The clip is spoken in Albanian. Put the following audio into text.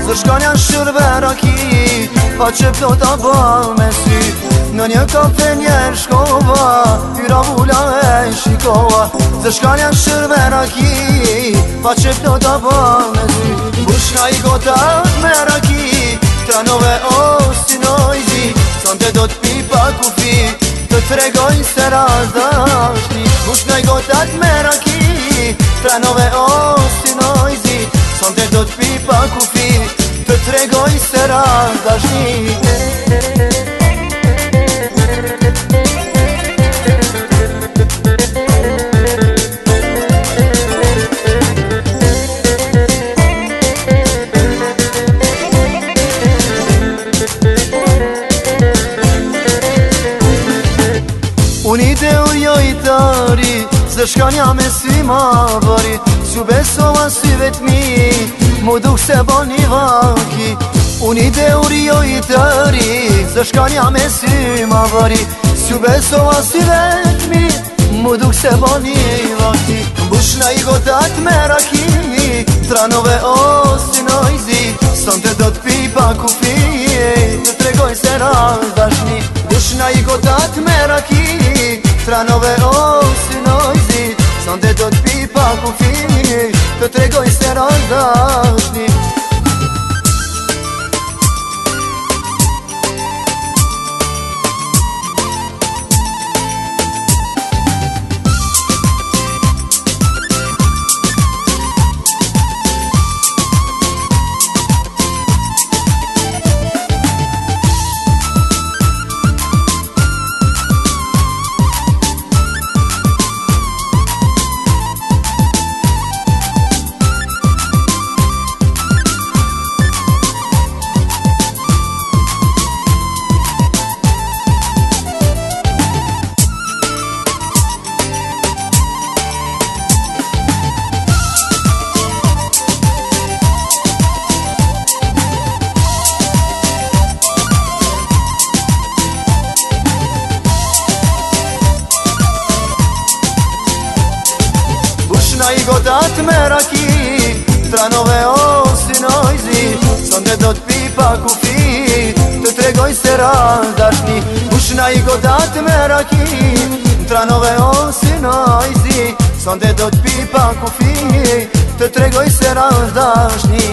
Zë shkanja shërberaki, pa që plota ba me sy. Në një kafe njerë shkova, hyra vula e shikova. Zë shkanja shërberaki, pa që plota ba me sy. Bushka i gotat me raki, tranove o si nojzi. Sonte do t'pi pa kufi, të tregoj se razdashni. Bushka i gotat me raki, tranove o si nojzi. Sonte do t'pi pa kufi, të tregoj se razdashni. Unë i deur jo i tëri, zë shkanja me sy ma bëri. Su besova syve t'mi, mu duk se boni vaki. Unë i deur jo i tëri, zë shkanja me sy ma bëri. Su besova syve t'mi, mu duk se boni vaki. Bushna i gotat me raki, tranove o si nojzi. Sonte do t'pi pa kufi, të tregoj se razdashni. Bushna i gotat me raki, tranove o si nojzi. Sonte do t'pi pa kufi, të tregoj se razdashni. Bushna i gotat me raki, tranove o si nojzi. Sonte do t'pi pa kufi, të tregoj se razdashni. Bushna i gotat me raki, tranove o si nojzi. Sonte do t'pi pa kufi, të tregoj se razdashni.